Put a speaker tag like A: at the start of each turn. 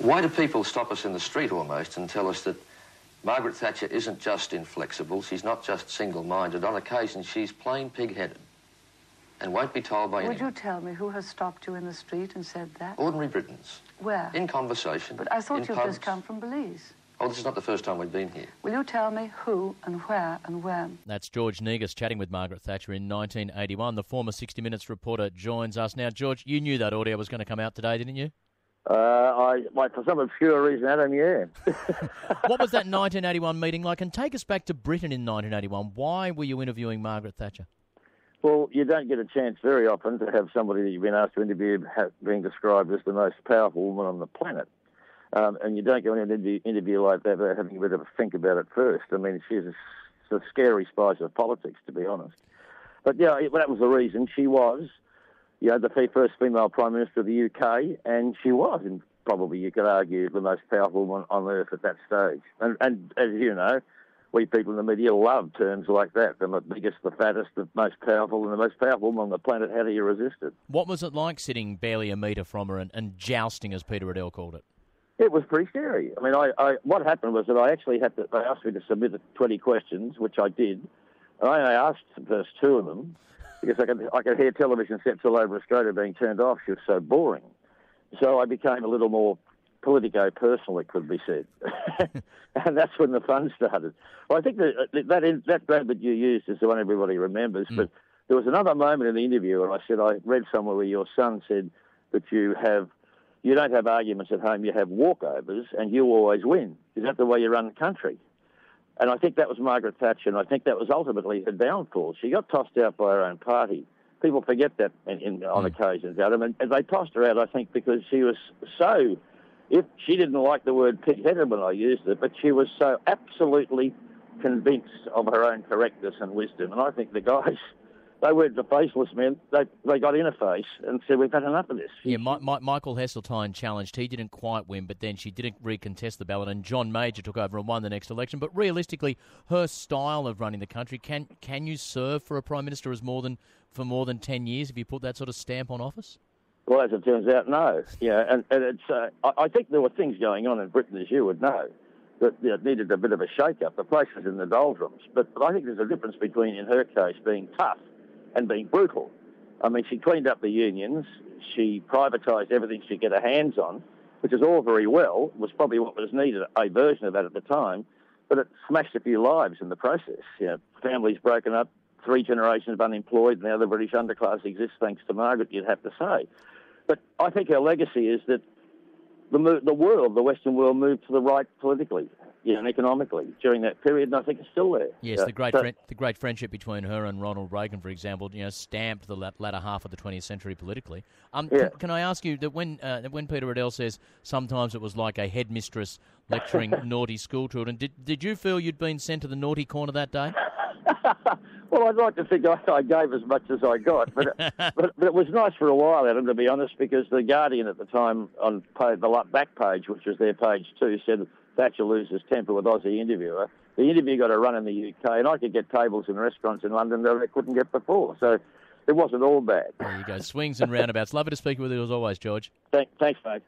A: Why do people stop us in the street almost and tell us that Margaret Thatcher isn't just inflexible, she's not just single-minded. On occasion, she's plain pig-headed and won't be told by anyone.
B: Would you tell me who has stopped you in the street and said that?
A: Ordinary Britons.
B: Where?
A: In conversation.
B: But I thought you'd
A: pubs.
B: just come from Belize.
A: Oh, this is not the first time we've been here.
B: Will you tell me who and where and when?
C: That's George Negus chatting with Margaret Thatcher in 1981. The former 60 Minutes reporter joins us. Now, George, you knew that audio was going to come out today, didn't you?
D: For some obscure reason, Adam, yeah.
C: What was that 1981 meeting like? And take us back to Britain in 1981. Why were you interviewing Margaret Thatcher?
D: Well, you don't get a chance very often to have somebody that you've been asked to interview being described as the most powerful woman on the planet. And you don't go into an interview like that without having a bit of a think about it first. I mean, she's a scary spice of politics, to be honest. But, yeah, that was the reason. She was, the first female Prime Minister of the UK, and she was, and probably you could argue, the most powerful woman on earth at that stage. And as you know, we people in the media love terms like that. The biggest, the fattest, the most powerful, and the most powerful woman on the planet. How do you resist it?
C: What was it like sitting barely a metre from her and jousting, as Peter Riddell called it?
D: It was pretty scary. I mean, what happened was that I actually they asked me to submit 20 questions, which I did. And I only asked the first 2 of them because I could hear television sets all over Australia being turned off. She was so boring. So I became a little more politico-personal, it could be said. And that's when the fun started. Well, I think that grab that you used is the one everybody remembers. But there was another moment in the interview where I read somewhere where your son said that you don't have arguments at home, you have walkovers, and you always win. Is that the way you run the country? And I think that was Margaret Thatcher, and I think that was ultimately her downfall. She got tossed out by her own party. People forget that on occasions, Adam, and they tossed her out, I think, because she was so... If she didn't like the word pig-headed when I used it, but she was so absolutely convinced of her own correctness and wisdom. And I think the guys... They weren't the faceless men. They got in her face and said, we've had enough of this.
C: Yeah, Michael Heseltine challenged. He didn't quite win, but then she didn't recontest the ballot, and John Major took over and won the next election. But realistically, her style of running the country, can you serve for a Prime Minister for more than 10 years if you put that sort of stamp on office?
D: Well, as it turns out, no. Yeah, and it's. I think there were things going on in Britain, as you would know, that needed a bit of a shake-up. The place was in the doldrums. But I think there's a difference between, in her case, being tough and being brutal. I mean, she cleaned up the unions, she privatised everything she could get her hands on, which is all very well, was probably what was needed, a version of that at the time, but it smashed a few lives in the process. Families broken up, 3 generations of unemployed, now the British underclass exists thanks to Margaret, you'd have to say. But I think her legacy is that the Western world moved to the right politically, and economically during that period, and I think it's still there.
C: Yes, the great friendship between her and Ronald Reagan, for example, stamped the latter half of the 20th century politically. Can I ask you that when Peter Riddell says sometimes it was like a headmistress lecturing naughty school children, did you feel you'd been sent to the naughty corner that day?
D: Well, I'd like to think I gave as much as I got, but it was nice for a while, Adam, to be honest, because The Guardian at the time on the back page, which was their page 2, said Thatcher loses temper with Aussie interviewer. The interview got a run in the UK, and I could get tables in restaurants in London that I couldn't get before, so it wasn't all bad.
C: There you go, swings and roundabouts. Lovely to speak with you as always, George.
D: Thanks, mate.